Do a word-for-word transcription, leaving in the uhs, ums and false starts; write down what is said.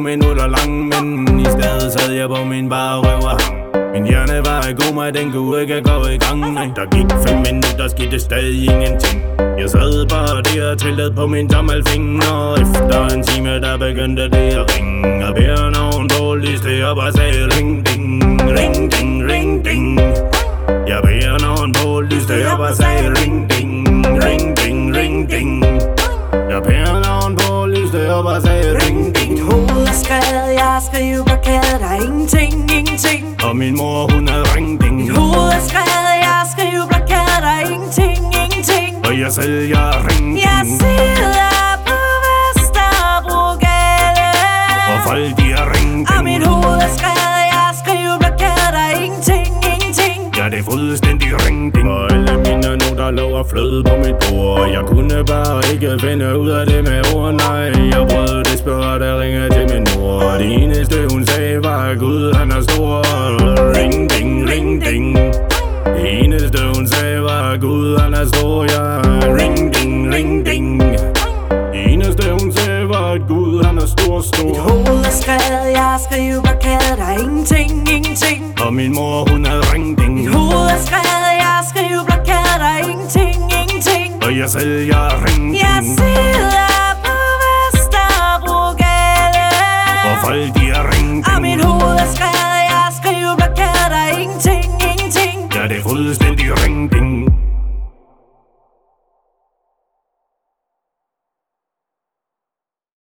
minutter lang, men i stedet sad jeg på min bare røv og hang. Min hjerne var i koma, den kunne ikke gå i gang. Der gik fem minutter, skete stadig ingenting. Jeg sad bare der og tællede på min tommelfinger. Efter en time, der begyndte det at ringe. Og bæren ovenpå lyste op og sagde ring, ding, ring, ding, ring, ding. Jeg bæren ovenpå lyste op og sagde ring, ding, ring, ding, ring, ding. Jeg bæren ovenpå lyste op og sagde ring, ding. Mit hoved er skrevet, jeg skriver blokeret, der er ingenting, ingenting. Og min mor, hun havde ring, ding. Mit hoved er skrevet, jeg skriver blokeret, der er ingenting, ingenting. Og jeg sælger ring, Jeg sidder på Vesterbrogade, og folk de har ring, og mit hoved er skrevet, jeg skriver blokeret, der er ingenting, ingenting. Ja, det er fuldstændig ring, ding. Og alle mine noter lå og flød på mit bord. Jeg kunne bare ikke finde ud af det med ord, nej. Jeg prøvede det spørg, der ringede til min mor. Det eneste hun sagde var, Gud han er stor. Ring, ding, ring, ding. Det eneste hun sagde var, Gud han er stor, ja. Ring, ding, ring, ding. Det eneste hun sagde var, at Gud han er stor, stor. Mit hoved er skrevet, jeg skriver blokeret, der er ingenting, ingenting. Og min mor hun havde ring, ding. Mit hoved er skrevet, jeg skriver blokeret, der er ingenting, ingenting. Og jeg sælger ring, ding. Jeg sidder på Vesterbrogade, og folk de har ring, ding. og mit hoved er skrevet, jeg skriver blokeret, der er ingenting, ingenting. Ja, det er fuldstændig ring, ding.